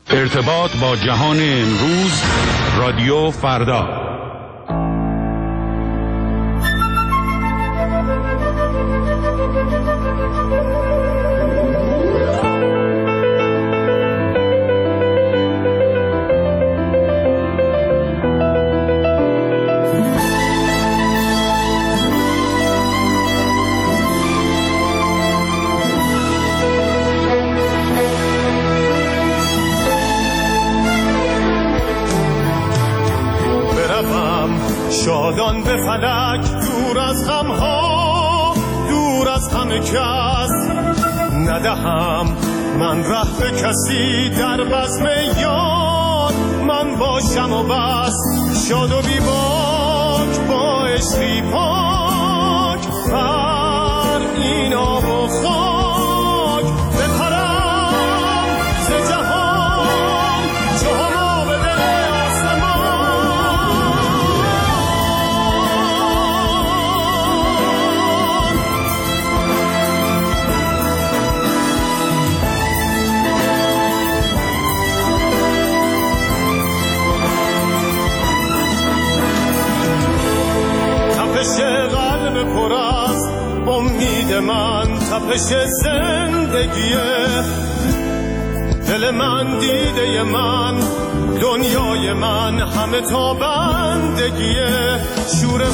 ارتباط با جهان امروز، رادیو فردا. شادان به فلک، دور از غمها، دور از همه کس، ندهم من ره به کسی، در بزم یاد من باشم و بس. شاد و بی باک با عشقی پاک، بر این آب و خاک بپرم ز جهان، چو هما به دل قلب پر از امید من، تپش زندگیه، دل من دیده من، دنیای من، همه تا بندگیه. شور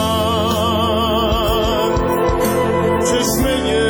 من چشمه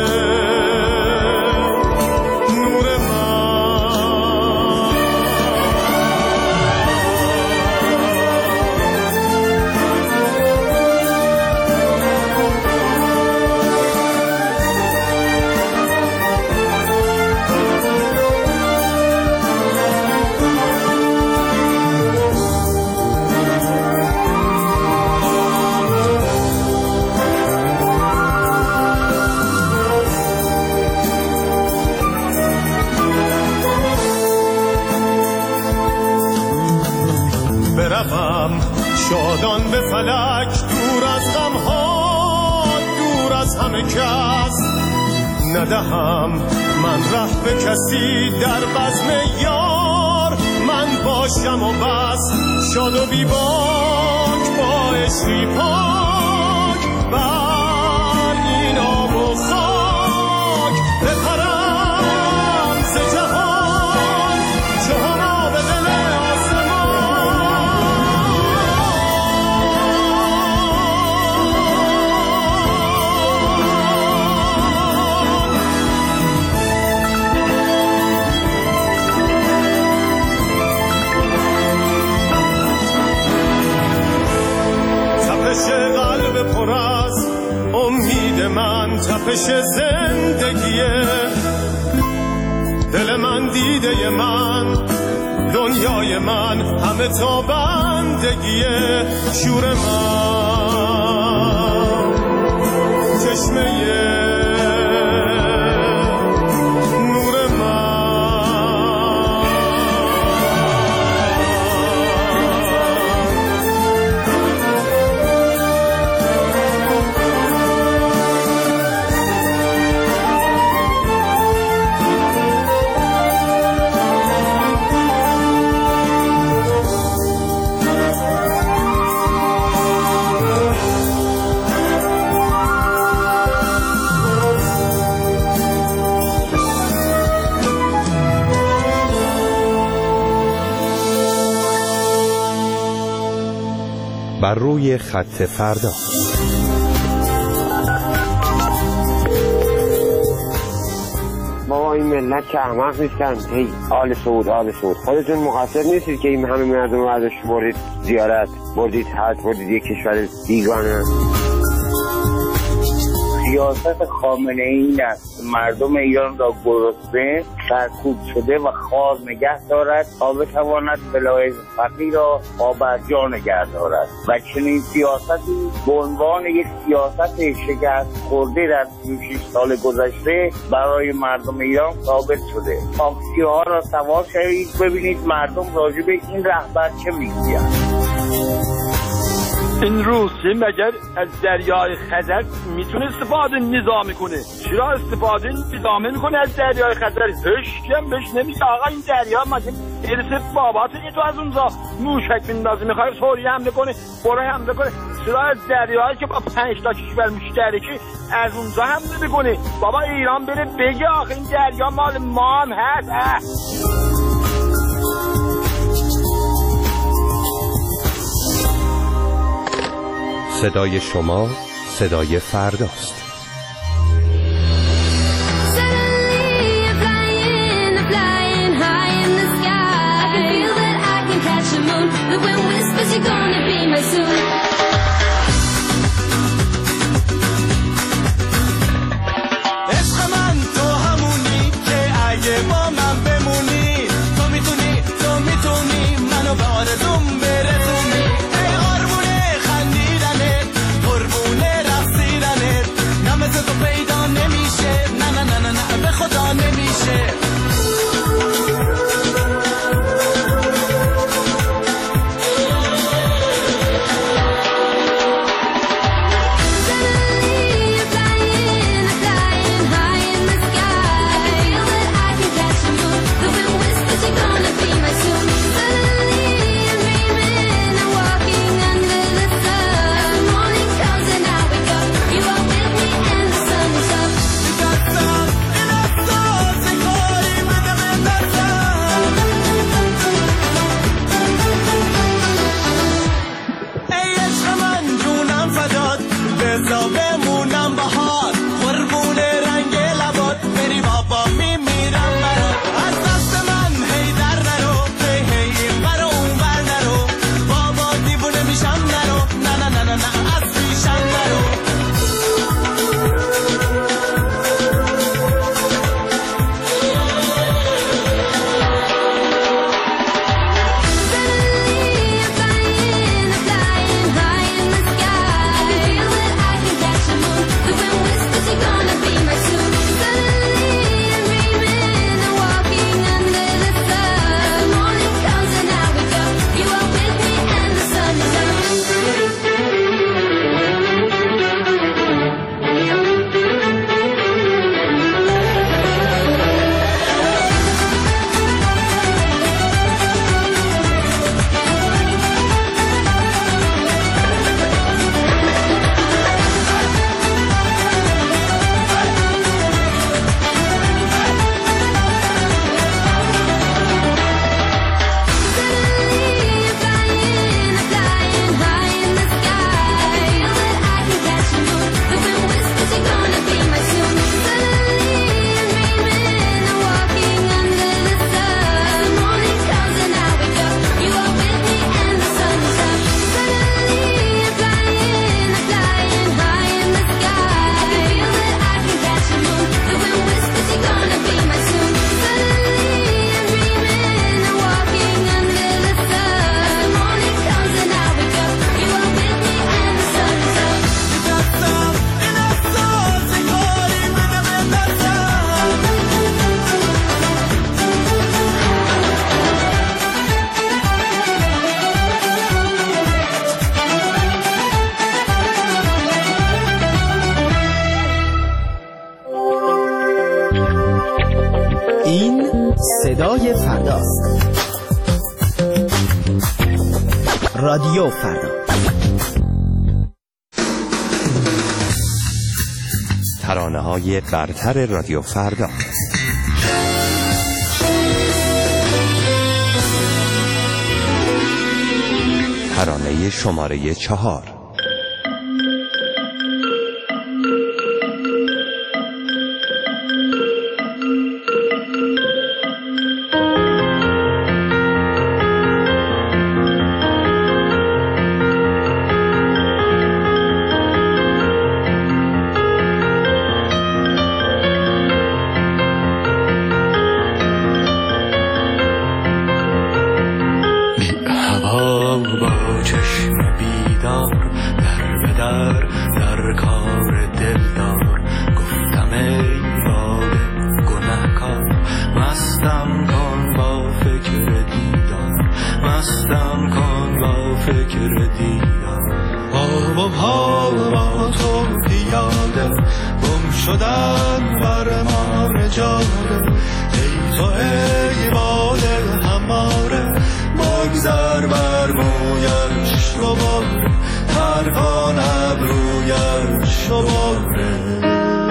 شادان به فلک، دور از غمها، دور از همه کس، ندهم من ره به کسی، در بزم یار من باشم و بس. شاد و بی باک با عشقی پاک، بر این آب و خاک بپرم ز جهان، چو هما به دل پر از امید من، تپش زندگیه، دل من دیده من، دنیای من، همه تا بندگیه. شور من چشمه بر روی خط فردا. بابا این ملت که احمق نیستن. هی آل سعود آل سعود، خودتون مقصر نیستید که این همه مردم رو ازش بردید زیارت، بردید حج، بردید یک کشور بیگانه. سیاست خامنه ای این است مردم ایران را گرسنه، سرکوب شده و خوار نگه دارد تا بتواند بلایز فقیر را پابرجا نگه دارد و چنین سیاستی به عنوان یک سیاست شکست خورده در 36 سال گذشته برای مردم ایران ثابت شده. تاکسی ها را سوار شوید ببینید مردم راجع به این رهبر چه میگویند. این روسیه مگر از دریای خزر میتونه استفاده نظامی کنه؟ چرا استفاده نظامی میکنه از دریای خزر؟ هیچ بهش نمیگه آقا این دریا مگه ارث باباته؟ تو از اونجا موشک بندازی میخوای سوریه حمله کنه، برای حمله کنه؟ چرا از دریایی که با 5 تا کشور مشترکی از اونجا حمله میکنه؟ بابا ایران بره بگه آخه این دریا مال ما هم هست. صدای شما صدای فرداست. عشق من تو همونی که اگه با من بمونی، تو میتونی منو به آرزوم برسونی. ای آرمونه خندیدنت، قربونه رقصیدنت، نه مثل تو پیدا نمیشه، نه نه نه نه به خدا نمیشه. صدای فرداست. رادیو فردا. ترانه‌های برتر رادیو فردا. ترانه شماره 4. با چشم بیدار ها با تو پیاده گم شدن بر ما نجاده ای تو ای باده هماره بگذر بر مویش رو باره پروان ابرویش رو باره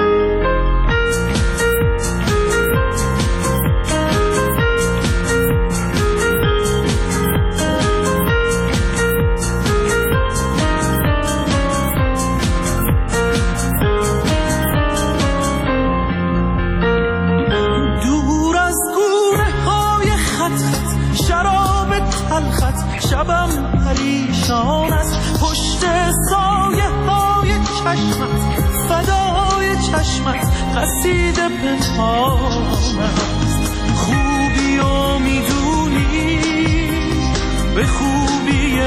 شبم پریشان است پشت سایه های چشمت فدای چشمت قصیده پنهان است خوبی و میدونی به خوبی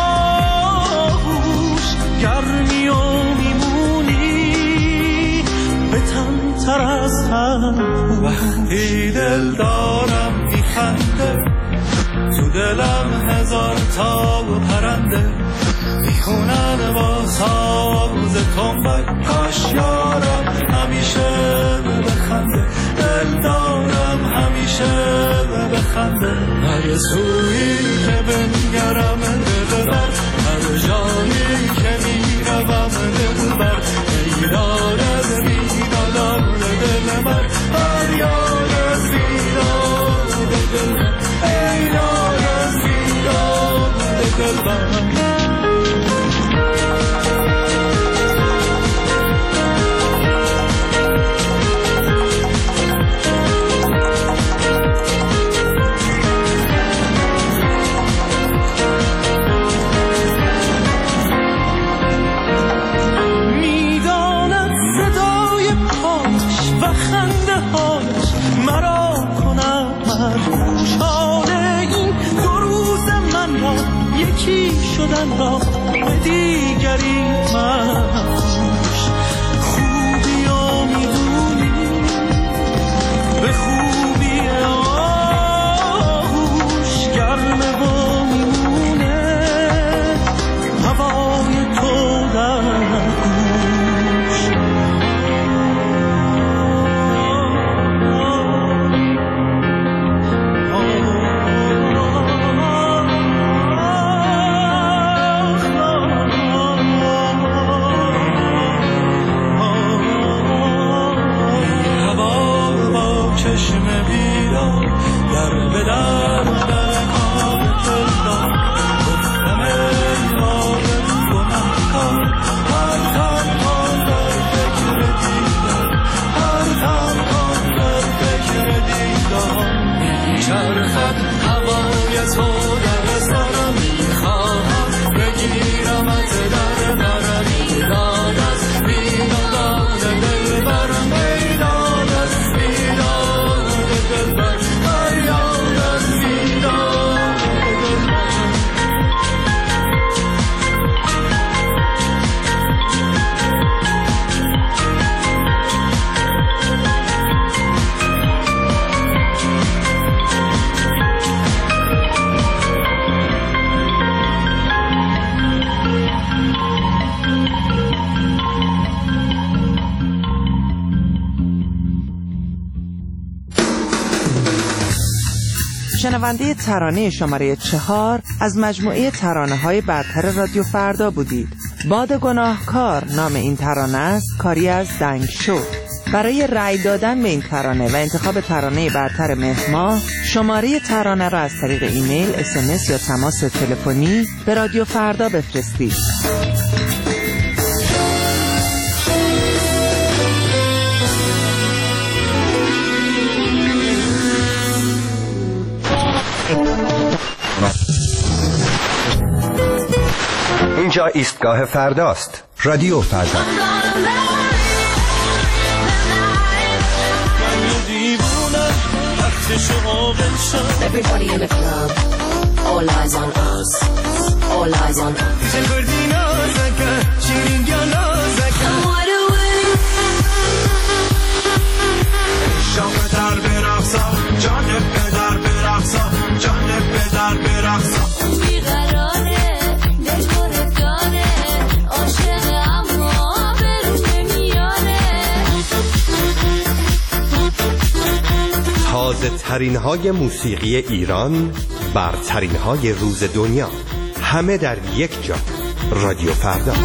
آغوش گرمی و میمونی به تن تر از هم وقتی دل دارم میخنده تو دلم هزار تا پرنده میخونن با ساز تنبک کاش یارم همیشه بخنده دل دارم همیشه بخنده هر سویی که بنگرم دل بر هر جایی که میروم دل بر ایران از بیدادان دل بر هر یار از بیداد دل بر ایران از بیداد دل بر شدن را به دیگری منش خوبی و میدونی به خوبی آغوش گرمه و میمونه هوای تو در گوش شنونده ترانه شماره 4 از مجموعه ترانه‌های برتر رادیو فردا بودید. باد گناهکار نام این ترانه است، کاری از دنگشو. برای رأی دادن به این ترانه و انتخاب ترانه برتر مهر شماره ترانه را از طریق ایمیل، SMS یا تماس تلفنی به رادیو فردا بفرستید. اینجا ایستگاه فرداست. رادیو فردا. Everybody in the club, all eyes on us, all eyes on us. And what a way. شام در برقصا، جان پدر برقصا، جان پدر برقصا. بیقراره، دل پره داره، عاشق تازه ترین های موسیقی ایران، برترین های روز دنیا، همه در یک جا. رادیو فردا.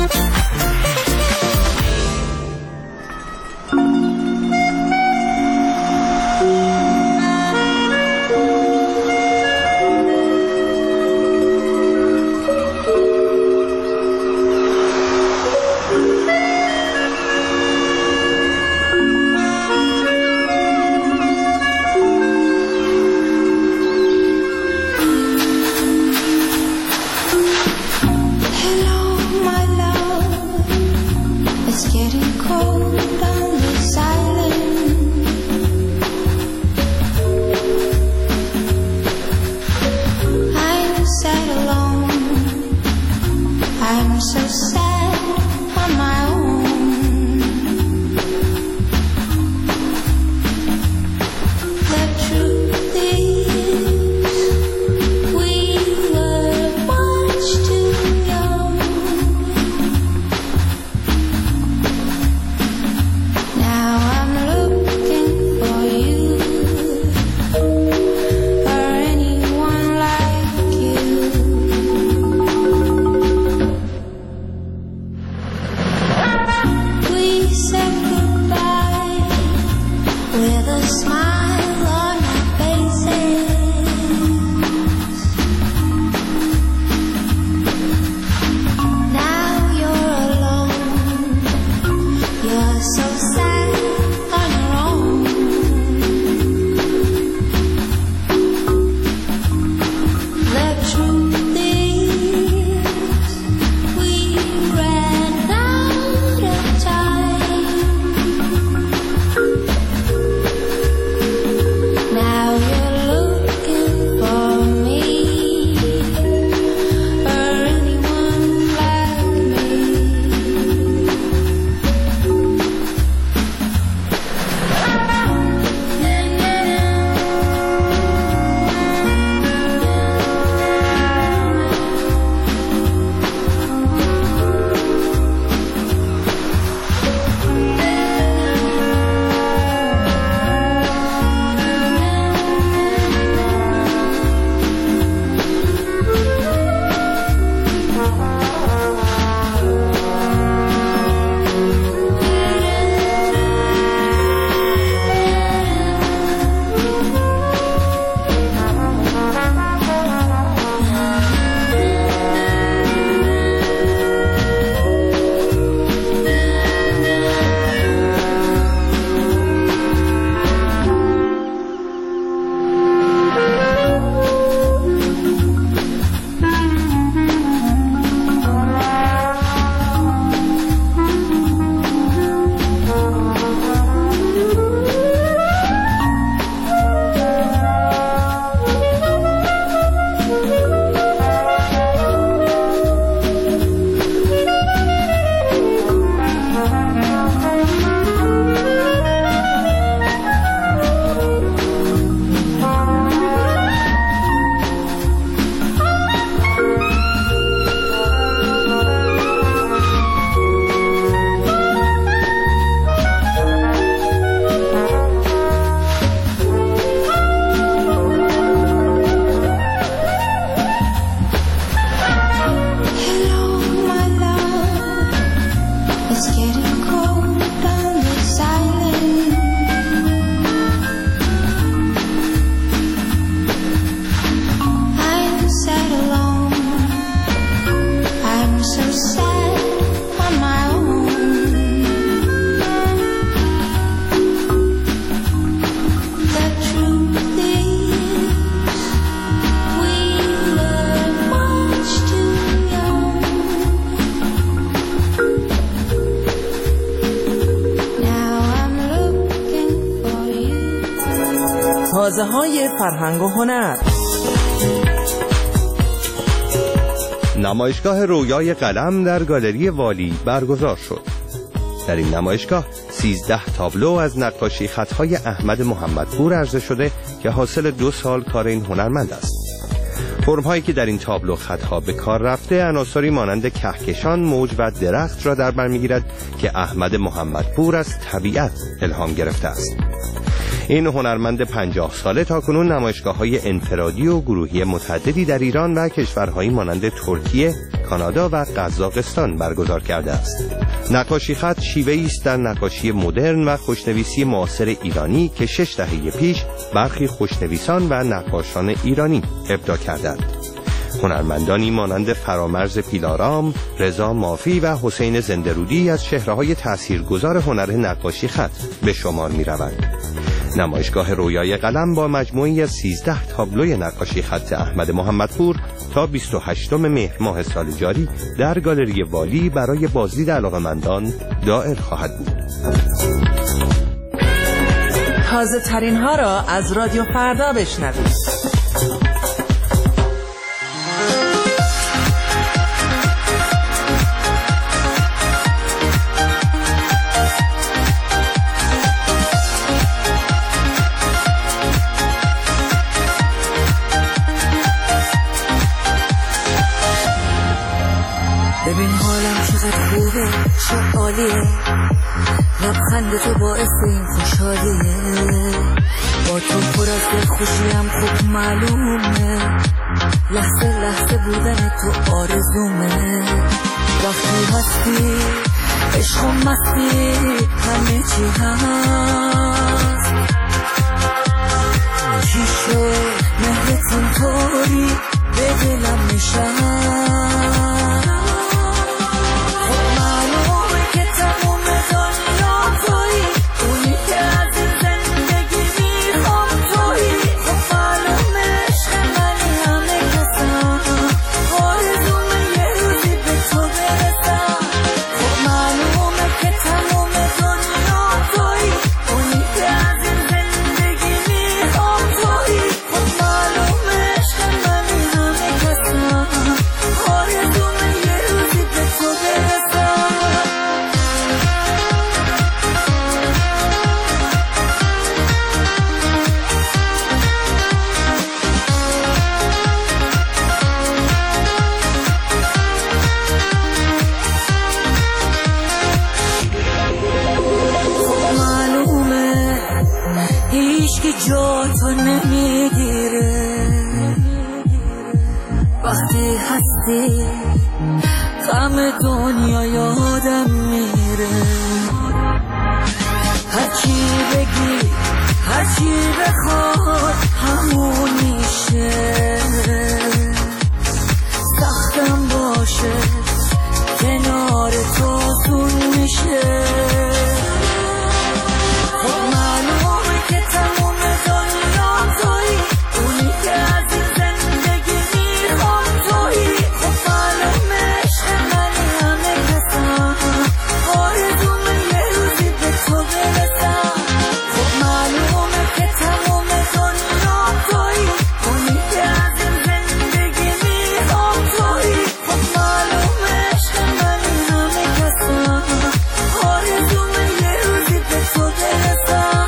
تازه‌های فرهنگ و هنر. نمایشگاه رویای قلم در گالری والی برگزار شد. در این نمایشگاه 13 تابلو از نقاشی خطهای احمد محمدپور عرضه شده که حاصل 2 سال کار این هنرمند است. فرم‌هایی که در این تابلو خطها به کار رفته عناصری مانند کهکشان، موج و درخت را در بر می‌گیرد که احمد محمدپور از طبیعت الهام گرفته است. این هنرمند 50 ساله تاکنون نمایشگاه‌های انفرادی و گروهی متعددی در ایران و کشورهایی مانند ترکیه، کانادا و قزاقستان برگزار کرده است. نقاشی خط شیوه‌ای است در نقاشی مدرن و خوشنویسی معاصر ایرانی که 6 دهه پیش برخی خوشنویسان و نقاشان ایرانی ابداع کردند. هنرمندانی مانند فرامرز پیلارام، رضا مافی و حسین زنده‌رودی از چهره‌های تاثیرگذار هنر نقاشی خط به شمار می‌روند. نمایشگاه رویای قلم با مجموعی از 13 تابلوی نقاشی خط احمد محمدپور تا 28 مهر ماه سال جاری در گالری والی برای بازدید علاقه‌مندان دائر خواهد بود. تازه ترین ها را از رادیو فردا بشنوید. ببین حالم چقدر خوبه، چه عالیه، لبخند تو باعث این خوشحالیه، با تو پر از دلخوشیم خوب معلومه، لحظه لحظه بودن تو آرزومه، وقتی هستی عشق و مستی همه چی هست، چی شد مهرتون طوری به دلم نشست، غم دنیا یادم میره، هرچی بگی هرچی بخواد همون میشه، سختم باشه کنار تو سون میشه، خب معلومه که تموم دنیا تویی، اونی که از این زندگی میخوام تویی، خب معلومه عشق منی همه کسم، آرزومه یه روزی به تو برسم، خب معلومه که تموم دنیا تویی، اونی که از این زندگی میخوام تویی، خب معلومه عشق منی همه کسم، آرزومه یه روزی به تو برسم.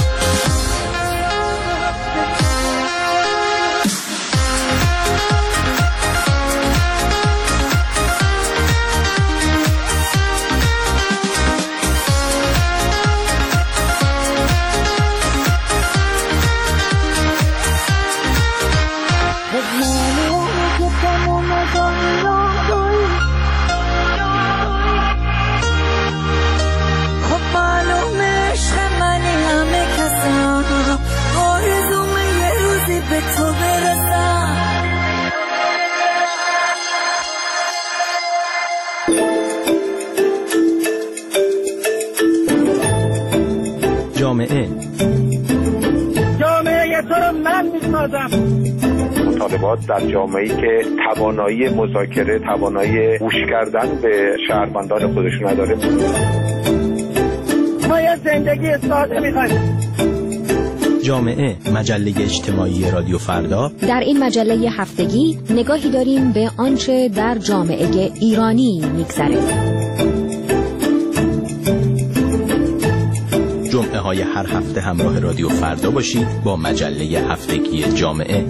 جامعه تو رو من میسازم. مطالبات در جامعه‌ای که توانایی مذاکره، توانایی گوش کردن به شهروندان خودش نداره. ما یه زندگی ساده می‌خوایم. جامعه، مجله اجتماعی رادیو فردا. در این مجله هفتگی نگاهی داریم به آنچه در جامعه ایرانی می‌گذره. جمعه های هر هفته همراه رادیو فردا باشید با مجله هفتگی جامعه.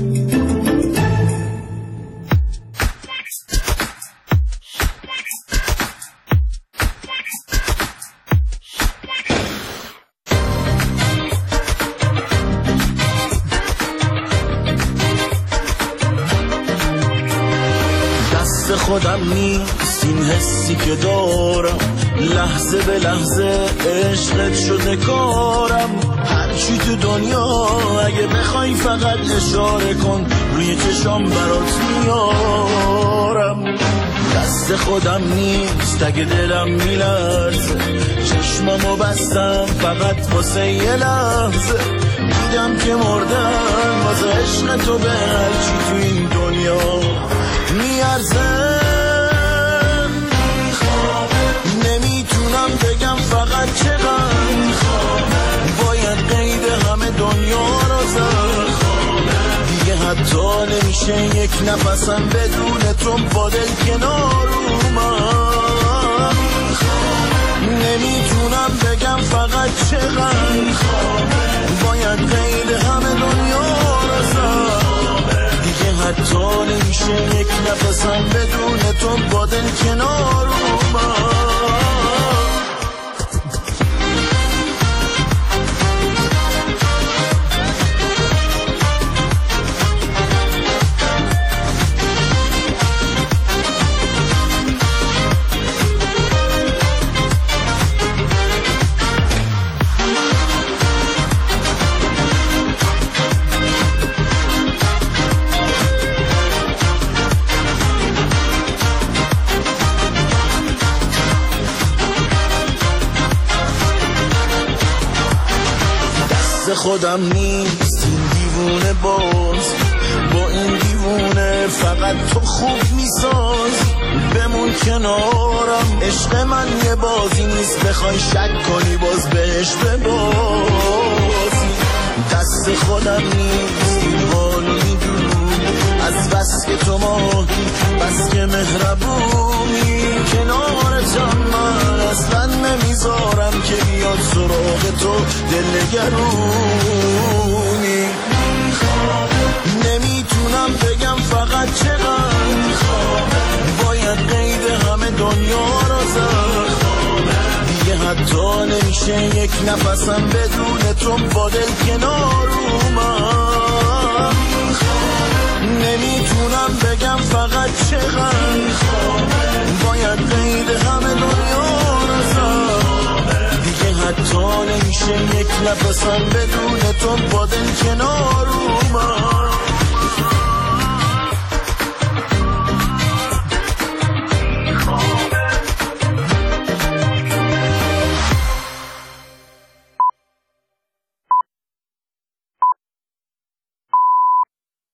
خودم نیست این حسی که دارم، لحظه به لحظه عشقت شده کارم. هرچی تو دنیا اگه بخوای فقط اشاره کن، روی چشام برات میارم. دست خودم نیست اگه دلم میلرزه، چشمامو بستم فقط واسه یه لحظه. دیدم که مردم واسه عشق تو به هرچی تو این دنیا میارزه. نمیتونم بگم فقط چقدر باید قید همه دنیا رو زد. دیگه حتی نمیشه یک نفسم بدون تو با دل کنار اومد. نمیتونم بگم فقط چقدر باید قید همه دنیا رو زد. دیگه حتی نمیشه یک نفسم بدون تو با دل کنار اومد. خودم نیست این دیوونه باز، با این دیوونه فقط تو خوب میساز. بمون کنارم، عشق من یه بازی نیست بخوای شک کنی باز بهش ببازی. دست خودم نیست این حالو میدونی، از بس که تو ماهی بس که مهربونی. کنارتم من اصلا نمیذارم که بیاد سراغ تو دلنگرونی. نمیتونم بگم فقط چقدر باید قید همه دنیا رو زد. دیگه حتی نمیشه یک نفسم بدون تو با دل کنار اومد. نمیتونم بگم فقط چقدر باید قید همه دنیا رو زد. دیگه حتی نمیشه یک نفسم بدون تو با دل کنار اومد.